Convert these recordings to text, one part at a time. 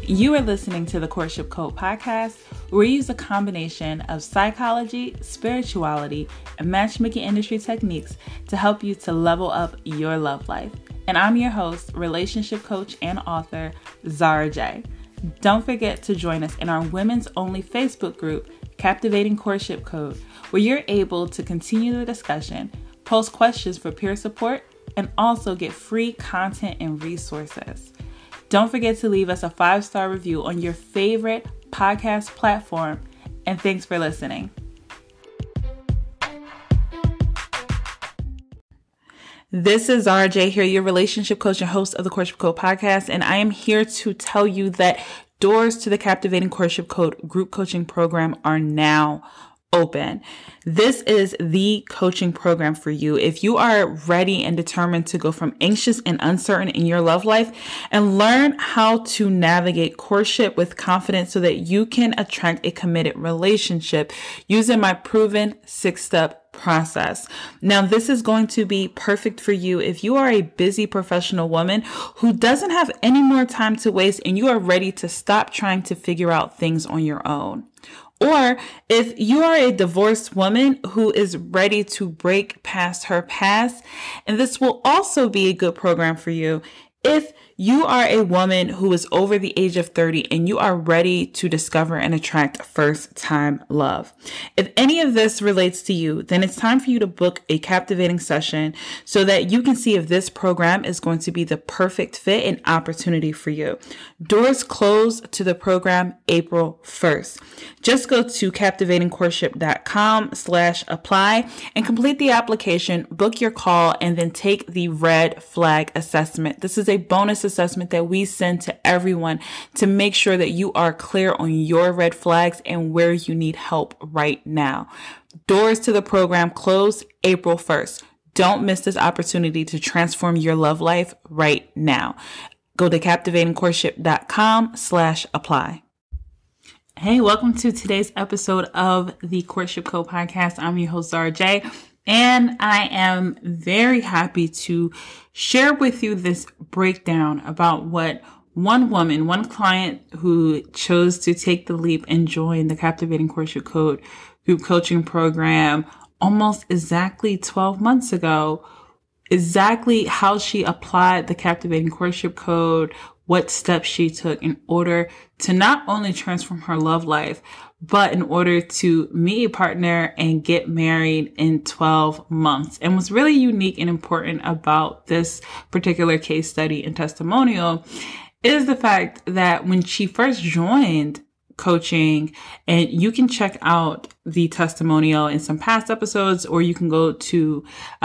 You are listening to the Courtship Code podcast, where we use a combination of psychology, spirituality, and matchmaking industry techniques to help you to level up your love life. And I'm your host, relationship coach and author, Zara J. Don't forget to join us in our women's only Facebook group, Captivating Courtship Code, where you're able to continue the discussion, post questions for peer support, and also get free content and resources. Don't forget to leave us a 5-star review on your favorite podcast platform, and thanks for listening. This is Zara J here, your relationship coach and host of the Courtship Code podcast, and I am here to tell you that doors to the Captivating Courtship Code group coaching program are now open. This is the coaching program for you. If you are ready and determined to go from anxious and uncertain in your love life and learn how to navigate courtship with confidence so that you can attract a committed relationship using my proven 6-step process. Now, this is going to be perfect for you if you are a busy professional woman who doesn't have any more time to waste and you are ready to stop trying to figure out things on your own. Or if you are a divorced woman who is ready to break past her past, and this will also be a good program for you if you are a woman who is over the age of 30 and you are ready to discover and attract first-time love. If any of this relates to you, then it's time for you to book a captivating session so that you can see if this program is going to be the perfect fit and opportunity for you. Doors close to the program April 1st. Just go to captivatingcourtship.com/apply and complete the application, book your call, and then take the red flag assessment. This is a bonus assessment that we send to everyone to make sure that you are clear on your red flags and where you need help right now. Doors to the program close April 1st. Don't miss this opportunity to transform your love life right now. Go to captivatingcourtship.com/apply. Hey, welcome to today's episode of the Courtship Code podcast. I'm your host, Zara J. And I am very happy to share with you this breakdown about what one client who chose to take the leap and join the Captivating Courtship Code group coaching program almost exactly 12 months ago, exactly how she applied the Captivating Courtship Code, what steps she took in order to not only transform her love life, but in order to meet a partner and get married in 12 months. And what's really unique and important about this particular case study and testimonial is the fact that when she first joined coaching, and you can check out the testimonial in some past episodes, or you can go to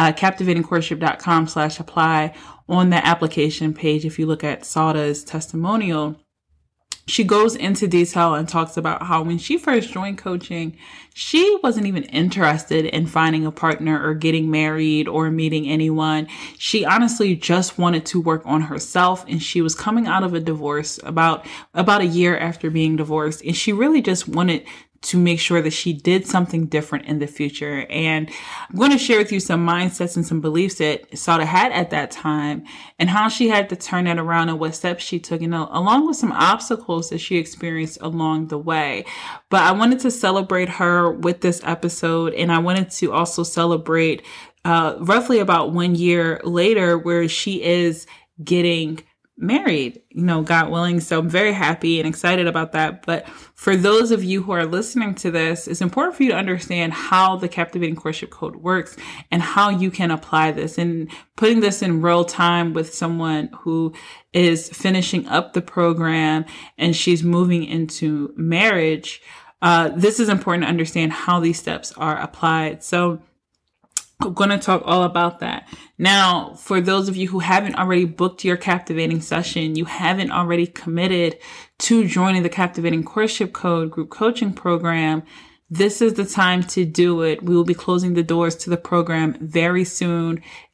captivatingcourtship.com/apply on the application page. If you look at Sauda's testimonial, she goes into detail and talks about how when she first joined coaching, she wasn't even interested in finding a partner or getting married or meeting anyone. She honestly just wanted to work on herself, and she was coming out of a divorce about a year after being divorced, and she really just wanted to make sure that she did something different in the future. And I'm going to share with you some mindsets and some beliefs that Sauda had at that time and how she had to turn that around and what steps she took, and along with some obstacles that she experienced along the way. But I wanted to celebrate her with this episode, and I wanted to also celebrate roughly about 1 year later where she is getting married, God willing. So I'm very happy and excited about that. But for those of you who are listening to this, it's important for you to understand how the Captivating Courtship Code works and how you can apply this, and putting this in real time with someone who is finishing up the program and she's moving into marriage. This is important to understand how these steps are applied. So I'm going to talk all about that. Now, for those of you who haven't already booked your captivating session, you haven't already committed to joining the Captivating Courtship Code group coaching program, this is the time to do it. We will be closing the doors to the program very soon.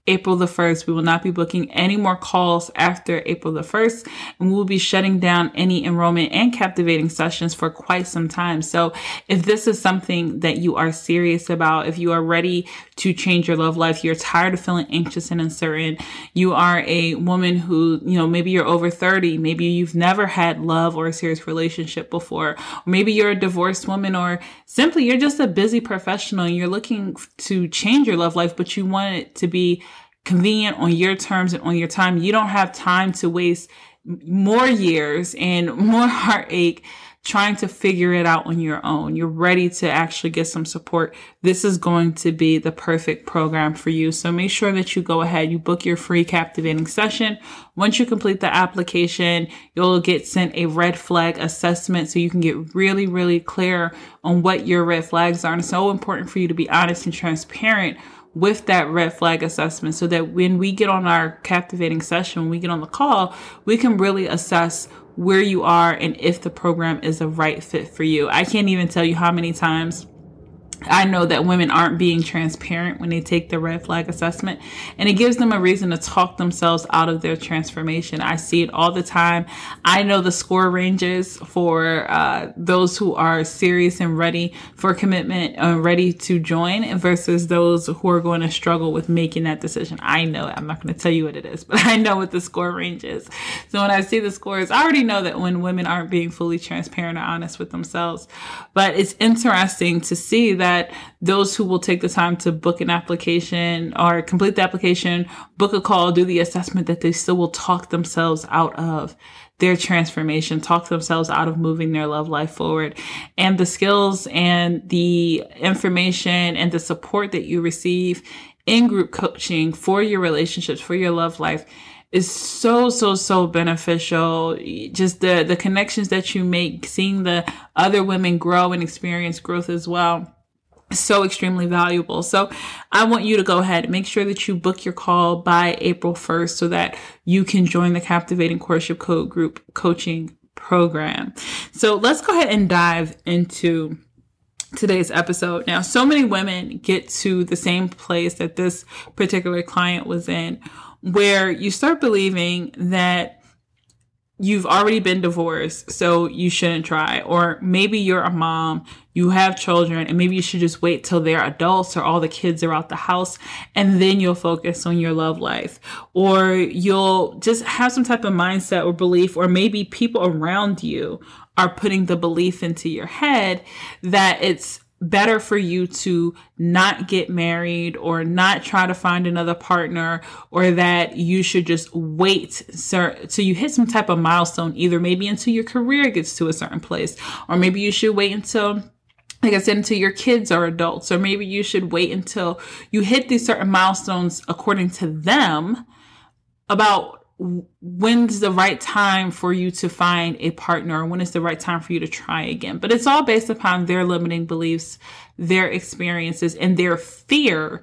April the 1st. We will not be booking any more calls after April the 1st, and we will be shutting down any enrollment and captivating sessions for quite some time. So if this is something that you are serious about, if you are ready to change your love life, you're tired of feeling anxious and uncertain, you are a woman who, maybe you're over 30, maybe you've never had love or a serious relationship before, or maybe you're a divorced woman, or simply you're just a busy professional and you're looking to change your love life, but you want it to be convenient on your terms and on your time. You don't have time to waste more years and more heartache trying to figure it out on your own. You're ready to actually get some support. This is going to be the perfect program for you. So make sure that you go ahead, you book your free captivating session. Once you complete the application, you'll get sent a red flag assessment so you can get really, really clear on what your red flags are. And it's so important for you to be honest and transparent with that red flag assessment so that when we get on our captivating session, when we get on the call, we can really assess where you are and if the program is a right fit for you. I can't even tell you how many times I know that women aren't being transparent when they take the red flag assessment, and it gives them a reason to talk themselves out of their transformation. I see it all the time. I know the score ranges for those who are serious and ready for commitment, ready to join, versus those who are going to struggle with making that decision. I know, I'm not going to tell you what it is, but I know what the score range is. So when I see the scores, I already know that when women aren't being fully transparent or honest with themselves. But it's interesting to see that those who will take the time to book an application or complete the application, book a call, do the assessment, that they still will talk themselves out of their transformation, talk themselves out of moving their love life forward. And the skills and the information and the support that you receive in group coaching for your relationships, for your love life, is so beneficial. Just the connections that you make, seeing the other women grow and experience growth as well, so extremely valuable. So I want you to go ahead and make sure that you book your call by April 1st so that you can join the Captivating Courtship Code Group coaching program. So let's go ahead and dive into today's episode. Now, so many women get to the same place that this particular client was in, where you start believing that you've already been divorced, so you shouldn't try. Or maybe you're a mom, you have children, and maybe you should just wait till they're adults or all the kids are out the house, and then you'll focus on your love life. Or you'll just have some type of mindset or belief, or maybe people around you are putting the belief into your head that it's better for you to not get married or not try to find another partner, or that you should just wait till you hit some type of milestone, either maybe until your career gets to a certain place, or maybe you should wait until, like I said, until your kids are adults, or maybe you should wait until you hit these certain milestones according to them about when's the right time for you to find a partner, or when is the right time for you to try again. But it's all based upon their limiting beliefs, their experiences, and their fear.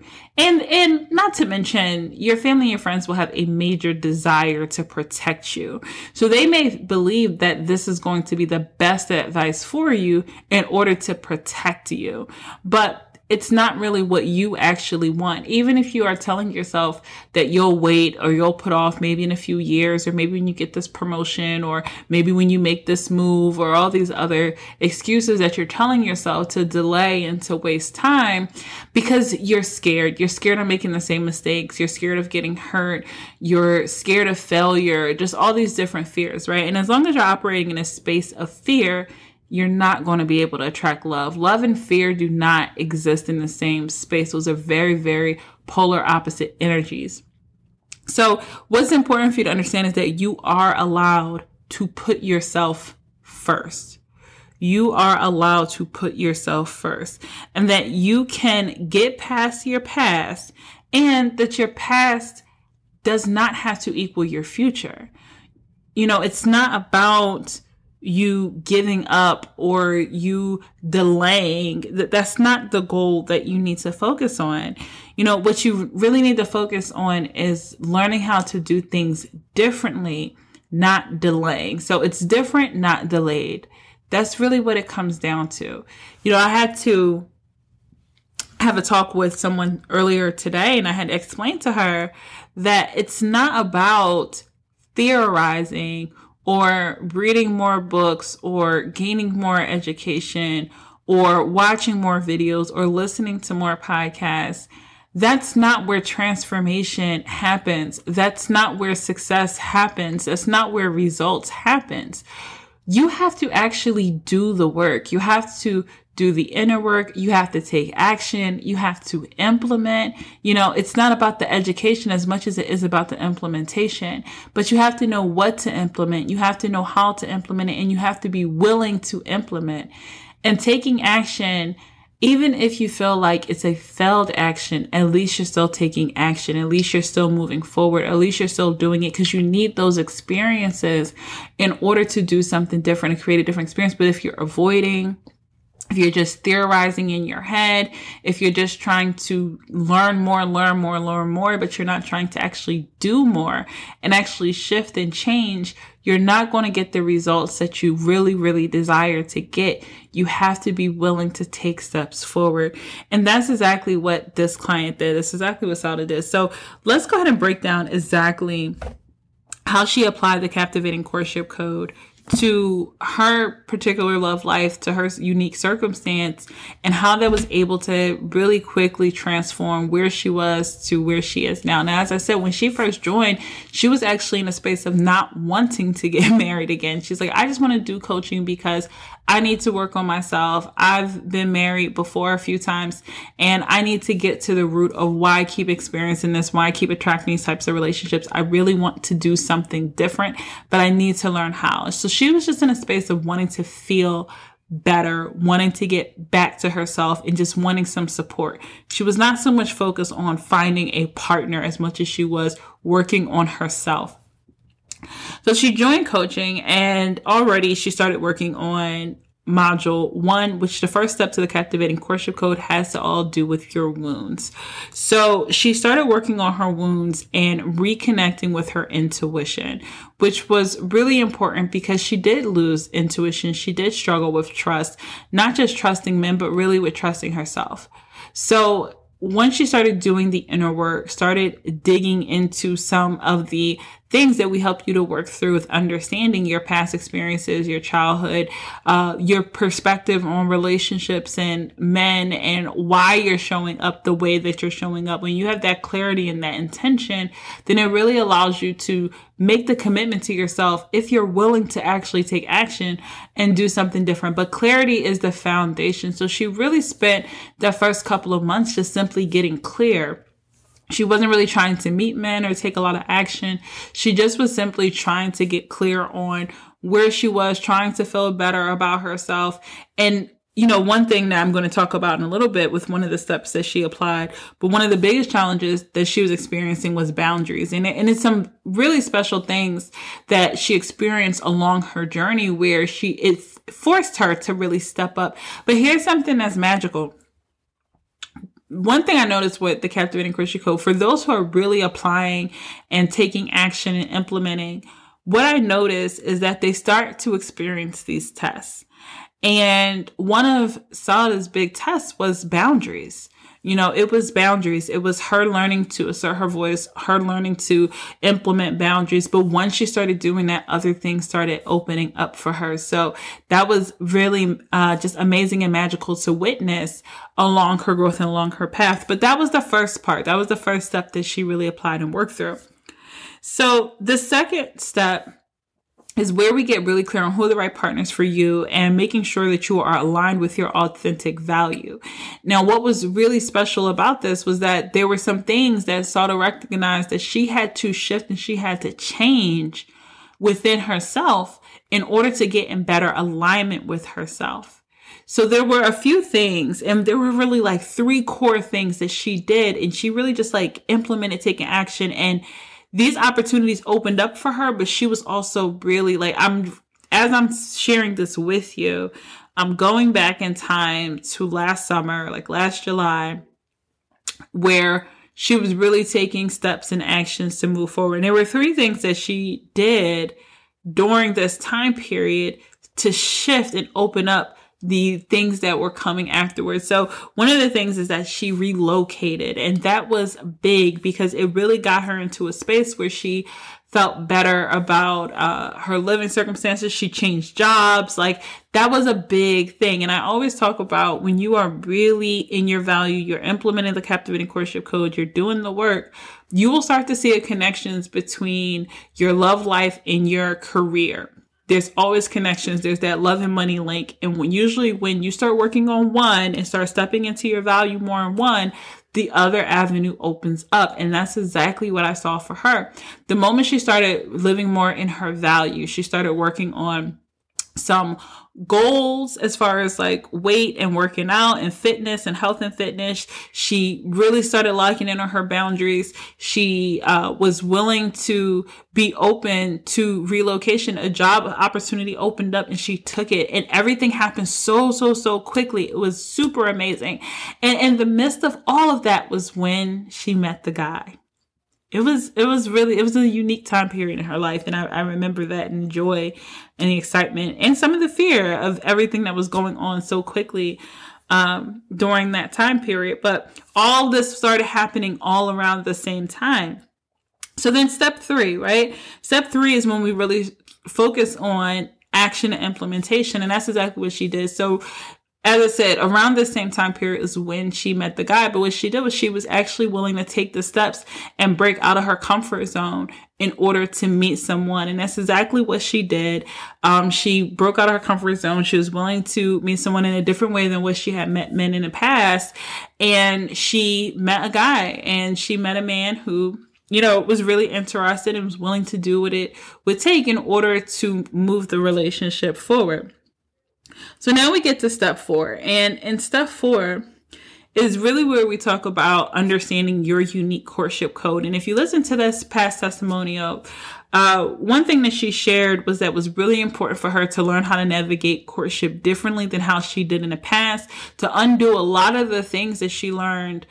And not to mention, your family and your friends will have a major desire to protect you. So they may believe that this is going to be the best advice for you in order to protect you. But it's not really what you actually want. Even if you are telling yourself that you'll wait, or you'll put off maybe in a few years, or maybe when you get this promotion, or maybe when you make this move, or all these other excuses that you're telling yourself to delay and to waste time, because you're scared. You're scared of making the same mistakes. You're scared of getting hurt. You're scared of failure, just all these different fears, right? And as long as you're operating in a space of fear, you're not going to be able to attract love. Love and fear do not exist in the same space. Those are very, very polar opposite energies. So what's important for you to understand is that you are allowed to put yourself first. You are allowed to put yourself first, and that you can get past your past, and that your past does not have to equal your future. It's not about you giving up or you delaying. That's not the goal that you need to focus on. What you really need to focus on is learning how to do things differently, not delaying. So it's different, not delayed. That's really what it comes down to. I have a talk with someone earlier today, and I had explained to her that it's not about theorizing or reading more books or gaining more education or watching more videos or listening to more podcasts. That's not where transformation happens. That's not where success happens. That's not where results happens. You have to actually do the work. You have to do the inner work. You have to take action. You have to implement. It's not about the education as much as it is about the implementation, but you have to know what to implement. You have to know how to implement it, and you have to be willing to implement. And taking action, even if you feel like it's a failed action, at least you're still taking action. At least you're still moving forward. At least you're still doing it, because you need those experiences in order to do something different and create a different experience. But if you're avoiding, if you're just theorizing in your head, if you're just trying to learn more, but you're not trying to actually do more and actually shift and change, you're not going to get the results that you really, really desire to get. You have to be willing to take steps forward. And that's exactly what this client did. That's exactly what Sada did. So let's go ahead and break down exactly how she applied the Captivating Courtship Code to her particular love life, to her unique circumstance, and how that was able to really quickly transform where she was to where she is now. Now, as I said, when she first joined, she was actually in a space of not wanting to get married again. She's like, I just want to do coaching because I need to work on myself. I've been married before a few times, and I need to get to the root of why I keep experiencing this, why I keep attracting these types of relationships. I really want to do something different, but I need to learn how. So she was just in a space of wanting to feel better, wanting to get back to herself, and just wanting some support. She was not so much focused on finding a partner as much as she was working on herself. So she joined coaching, and already she started working on module 1, which the first step to the Captivating Courtship Code has to all do with your wounds. So she started working on her wounds and reconnecting with her intuition, which was really important because she did lose intuition. She did struggle with trust, not just trusting men, but really with trusting herself. So once she started doing the inner work, started digging into some of the things that we help you to work through with understanding your past experiences, your childhood, your perspective on relationships and men, and why you're showing up the way that you're showing up. When you have that clarity and that intention, then it really allows you to make the commitment to yourself if you're willing to actually take action and do something different. But clarity is the foundation. So she really spent the first couple of months just simply getting clear. She wasn't really trying to meet men or take a lot of action. She just was simply trying to get clear on where she was, trying to feel better about herself. And one thing that I'm going to talk about in a little bit with one of the steps that she applied, but one of the biggest challenges that she was experiencing was boundaries. And it's some really special things that she experienced along her journey where it forced her to really step up. But here's something that's magical. One thing I noticed with the Captivating Courtship Code, for those who are really applying and taking action and implementing, what I noticed is that they start to experience these tests. And one of Sada's big tests was boundaries. It was boundaries. It was her learning to assert her voice, her learning to implement boundaries. But once she started doing that, other things started opening up for her. So that was really just amazing and magical to witness along her growth and along her path. But that was the first part. That was the first step that she really applied and worked through. So the second step is where we get really clear on who are the right partners for you and making sure that you are aligned with your authentic value. Now, what was really special about this was that there were some things that Sada recognized that she had to shift and she had to change within herself in order to get in better alignment with herself. So there were a few things, and there were really like 3 core things that she did, and she really just implemented, taking action, and these opportunities opened up for her, but she was also really as I'm sharing this with you, I'm going back in time to last summer, last July, where she was really taking steps and actions to move forward. And there were 3 things that she did during this time period to shift and open up the things that were coming afterwards. So one of the things is that she relocated, and that was big because it really got her into a space where she felt better about her living circumstances. She changed jobs. Like, that was a big thing. And I always talk about when you are really in your value, you're implementing the Captivating Courtship Code, you're doing the work, you will start to see connections between your love life and your career. There's always connections. There's that love and money link. And when you start working on one and start stepping into your value more in one, the other avenue opens up. And that's exactly what I saw for her. The moment she started living more in her value, she started working on some goals as far as like weight and working out and fitness and health and fitness. She really started locking in on her boundaries. She was willing to be open to relocation. A job opportunity opened up and she took it, and everything happened so quickly. It was super amazing. And in the midst of all of that was when she met the guy. It was a unique time period in her life. And I remember that, and joy and the excitement and some of the fear of everything that was going on so quickly during that time period. But all this started happening all around the same time. So then step 3, right? Step 3 is when we really focus on action and implementation. And that's exactly what she did. So as I said, around the same time period is when she met the guy. But what she did was she was actually willing to take the steps and break out of her comfort zone in order to meet someone. And that's exactly what she did. She broke out of her comfort zone. She was willing to meet someone in a different way than what she had met men in the past. And she met a guy, and she met a man who, was really interested and was willing to do what it would take in order to move the relationship forward. So now we get to step 4. And in step 4 is really where we talk about understanding your unique courtship code. And if you listen to this past testimonial, one thing that she shared was that was really important for her to learn how to navigate courtship differently than how she did in the past, to undo a lot of the things that she learned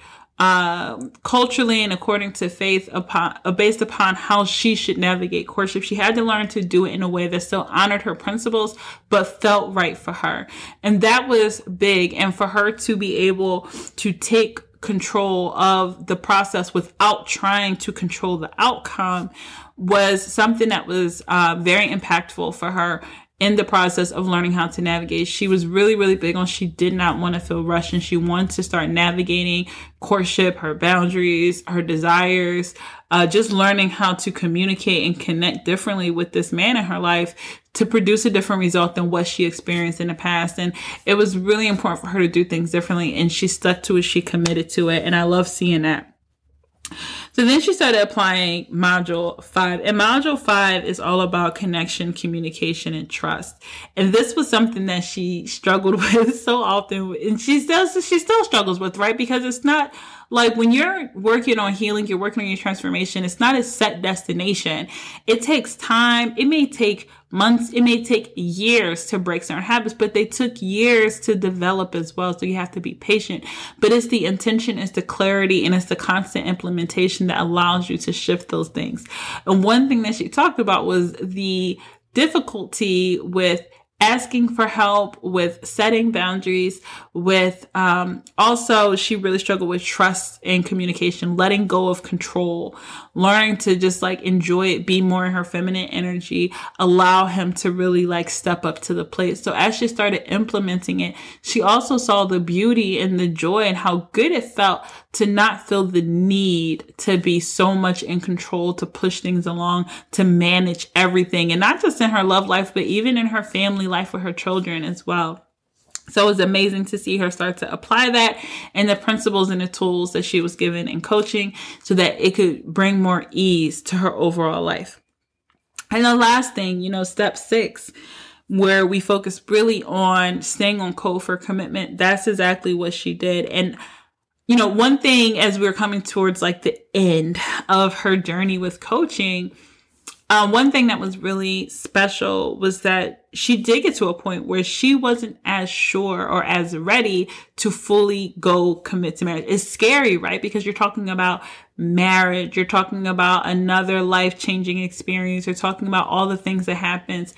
culturally and according to faith based upon how she should navigate courtship. She had to learn to do it in a way that still honored her principles, but felt right for her. And that was big. And for her to be able to take control of the process without trying to control the outcome was something that was very impactful for her in the process of learning how to navigate. She was really, really big on, she did not want to feel rushed, and she wanted to start navigating courtship, her boundaries, her desires, just learning how to communicate and connect differently with this man in her life to produce a different result than what she experienced in the past. And it was really important for her to do things differently, and she stuck to it. She committed to it. And I love seeing that. So then she started applying module 5, and module 5 is all about connection, communication, and trust. And this was something that she struggled with so often, and she still struggles with, right? Because it's not like when you're working on healing, you're working on your transformation, it's not a set destination. It takes time. It may take months, it may take years to break certain habits, but they took years to develop as well. So you have to be patient. But it's the intention, it's the clarity, and it's the constant implementation that allows you to shift those things. And one thing that she talked about was the difficulty with asking for help, with setting boundaries, with also she really struggled with trust and communication, letting go of control, learning to just like enjoy it, be more in her feminine energy, allow him to really like step up to the plate. So as she started implementing it, she also saw the beauty and the joy and how good it felt to not feel the need to be so much in control, to push things along, to manage everything. And not just in her love life, but even in her family life with her children as well. So it was amazing to see her start to apply that and the principles and the tools that she was given in coaching so that it could bring more ease to her overall life. And the last thing, step 6, where we focus really on staying on code for commitment. That's exactly what she did. And one thing as we're coming towards like the end of her journey with coaching, one thing that was really special was that she did get to a point where she wasn't as sure or as ready to fully go commit to marriage. It's scary, right? Because you're talking about marriage. You're talking about another life-changing experience. You're talking about all the things that happens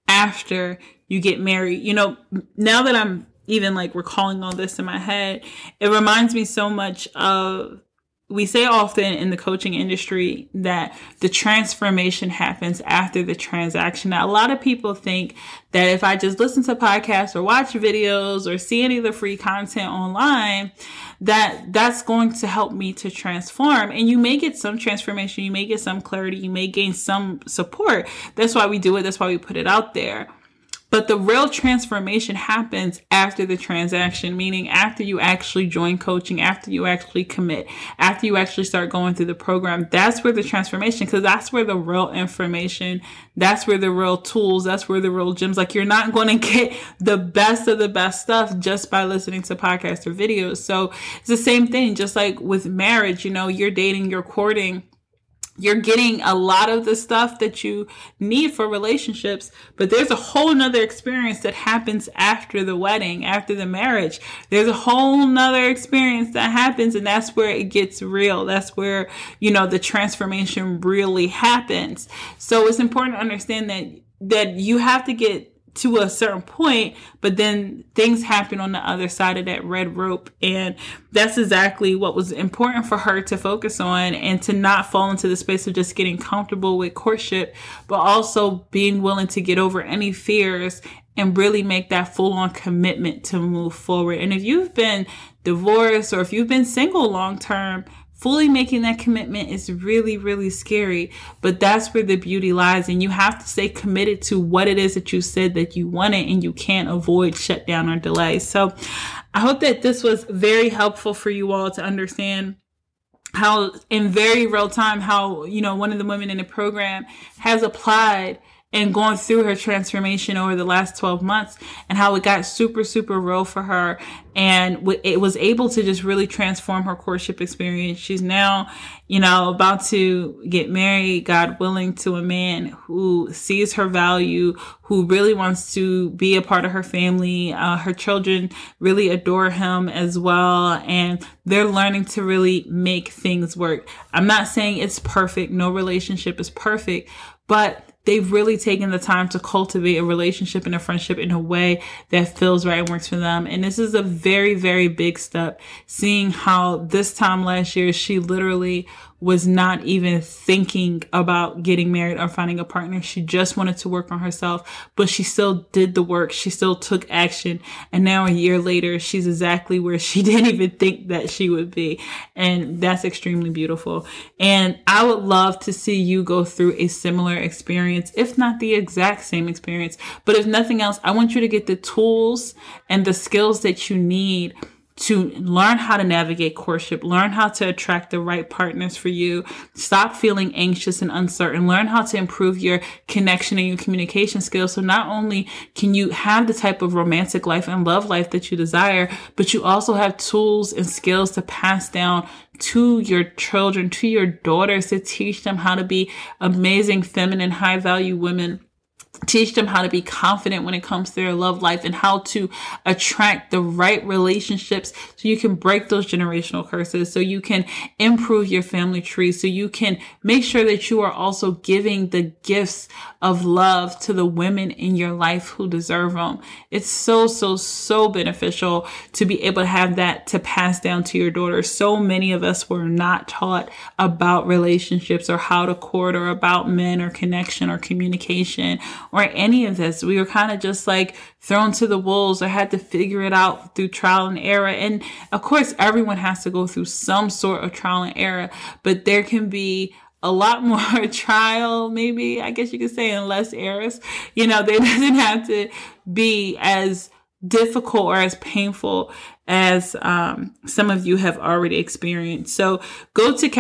after you get married. You know, now that I'm even like recalling all this in my head, it reminds me so much of, we say often in the coaching industry that the transformation happens after the transaction. Now, a lot of people think that if I just listen to podcasts or watch videos or see any of the free content online, that that's going to help me to transform. And you may get some transformation, you may get some clarity, you may gain some support. That's why we do it. That's why we put it out there. But the real transformation happens after the transaction, meaning after you actually join coaching, after you actually commit, after you actually start going through the program. That's where the transformation, because that's where the real information, that's where the real tools, that's where the real gems. Like, you're not going to get the best of the best stuff just by listening to podcasts or videos. So it's the same thing, just like with marriage. You know, you're dating, you're courting, you're getting a lot of the stuff that you need for relationships, but there's a whole nother experience that happens after the wedding, after the marriage. There's a whole nother experience that happens, and that's where it gets real. That's where, you know, the transformation really happens. So it's important to understand that you have to get to a certain point, but then things happen on the other side of that red rope. And that's exactly what was important for her to focus on, and to not fall into the space of just getting comfortable with courtship, but also being willing to get over any fears and really make that full-on commitment to move forward. And if you've been divorced or if you've been single long-term, fully making that commitment is really, really scary, but that's where the beauty lies. And you have to stay committed to what it is that you said that you wanted, and you can't avoid shutdown or delay. So I hope that this was very helpful for you all to understand how, in very real time, how, you know, one of the women in the program has applied and going through her transformation over the last 12 months, and how it got super, super real for her. And it was able to just really transform her courtship experience. She's now, you know, about to get married, God willing, to a man who sees her value, who really wants to be a part of her family. Her children really adore him as well. And they're learning to really make things work. I'm not saying it's perfect. No relationship is perfect, but they've really taken the time to cultivate a relationship and a friendship in a way that feels right and works for them. And this is a very, very big step, seeing how this time last year, she literally was not even thinking about getting married or finding a partner. She just wanted to work on herself, but she still did the work. She still took action. And now a year later, she's exactly where she didn't even think that she would be. And that's extremely beautiful. And I would love to see you go through a similar experience, if not the exact same experience. But if nothing else, I want you to get the tools and the skills that you need to learn how to navigate courtship, learn how to attract the right partners for you, stop feeling anxious and uncertain, learn how to improve your connection and your communication skills. So not only can you have the type of romantic life and love life that you desire, but you also have tools and skills to pass down to your children, to your daughters, to teach them how to be amazing, feminine, high value women. Teach them how to be confident when it comes to their love life, and how to attract the right relationships so you can break those generational curses, so you can improve your family tree, so you can make sure that you are also giving the gifts of love to the women in your life who deserve them. It's so, so, so beneficial to be able to have that to pass down to your daughters. So many of us were not taught about relationships or how to court or about men or connection or communication or any of this. We were kind of just like thrown to the wolves or had to figure it out through trial and error. And of course, everyone has to go through some sort of trial and error, but there can be a lot more trial, maybe, I guess you could say, and less errors. You know, there doesn't have to be as difficult or as painful as some of you have already experienced. So go to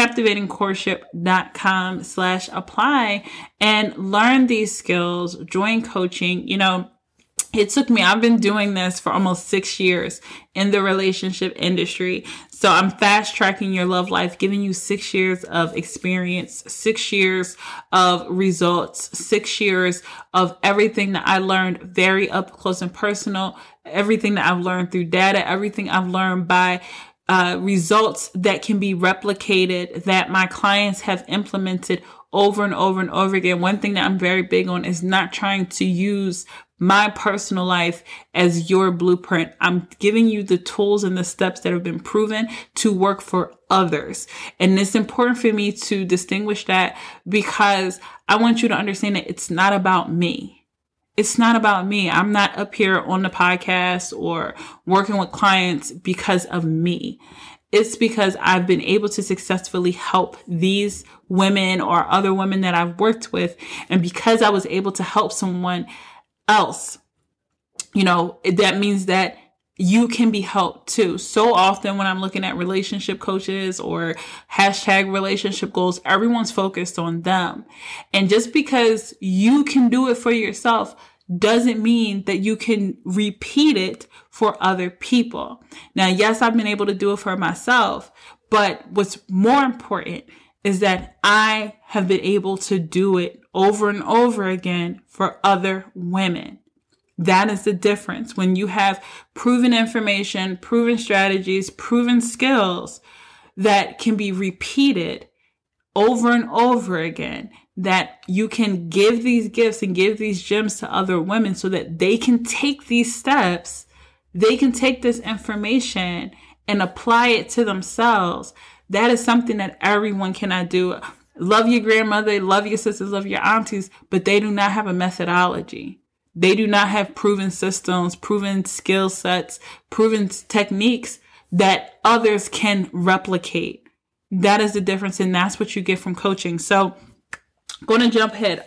captivatingcourtship.com/apply and learn these skills, join coaching. You know, it took me, I've been doing this for almost 6 years in the relationship industry. So I'm fast tracking your love life, giving you 6 years of experience, 6 years of results, 6 years of everything that I learned very up close and personal, everything that I've learned through data, everything I've learned by results that can be replicated, that my clients have implemented over and over and over again. One thing that I'm very big on is not trying to use my personal life as your blueprint. I'm giving you the tools and the steps that have been proven to work for others. And it's important for me to distinguish that, because I want you to understand that it's not about me. It's not about me. I'm not up here on the podcast or working with clients because of me. It's because I've been able to successfully help these women or other women that I've worked with. And because I was able to help someone else, that means that you can be helped too. So often when I'm looking at relationship coaches or #relationship goals, everyone's focused on them. And just because you can do it for yourself doesn't mean that you can repeat it for other people. Now, yes, I've been able to do it for myself, but what's more important is that I have been able to do it over and over again for other women. That is the difference. When you have proven information, proven strategies, proven skills that can be repeated over and over again, that you can give these gifts and give these gems to other women so that they can take these steps, they can take this information and apply it to themselves. That is something that everyone cannot do. Love your grandmother, love your sisters, love your aunties, but they do not have a methodology. They do not have proven systems, proven skill sets, proven techniques that others can replicate. That is the difference, and that's what you get from coaching. So going to go ahead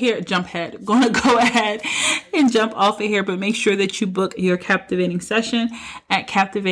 and jump off of here, but make sure that you book your captivating session at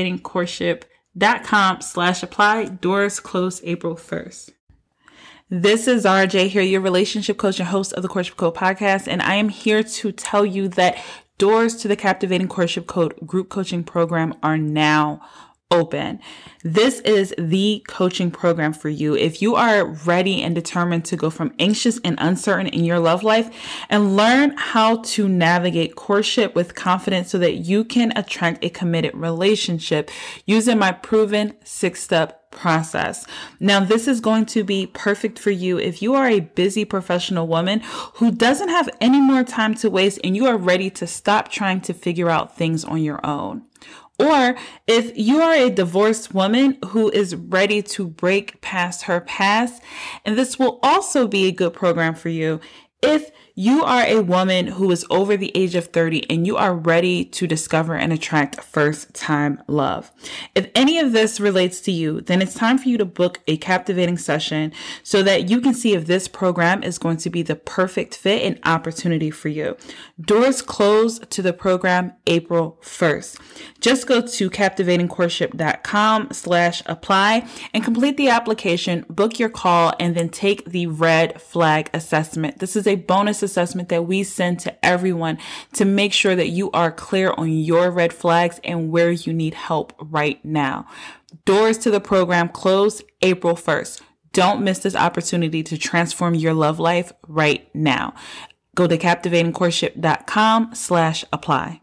captivatingcourtship.com/apply. Doors close April 1st. This is Zara J here, your relationship coach and host of the Courtship Code podcast, and I am here to tell you that doors to the Captivating Courtship Code group coaching program are now open. This is the coaching program for you. If you are ready and determined to go from anxious and uncertain in your love life and learn how to navigate courtship with confidence so that you can attract a committed relationship using my proven 6-step process. Now, this is going to be perfect for you if you are a busy professional woman who doesn't have any more time to waste and you are ready to stop trying to figure out things on your own. Or if you are a divorced woman who is ready to break past her past, and this will also be a good program for you if you are a woman who is over the age of 30 and you are ready to discover and attract first-time love. If any of this relates to you, then it's time for you to book a captivating session so that you can see if this program is going to be the perfect fit and opportunity for you. Doors close to the program April 1st. Just go to captivatingcourtship.com/apply and complete the application, book your call, and then take the red flag assessment. This is a bonus assessment that we send to everyone to make sure that you are clear on your red flags and where you need help right now. Doors to the program close April 1st. Don't miss this opportunity to transform your love life right now. Go to captivatingcourtship.com/apply.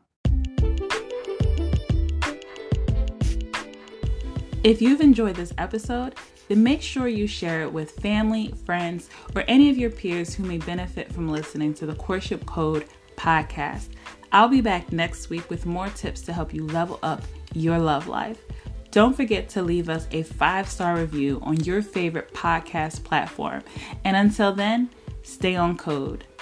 If you've enjoyed this episode, then make sure you share it with family, friends, or any of your peers who may benefit from listening to the Courtship Code podcast. I'll be back next week with more tips to help you level up your love life. Don't forget to leave us a 5-star review on your favorite podcast platform. And until then, stay on code.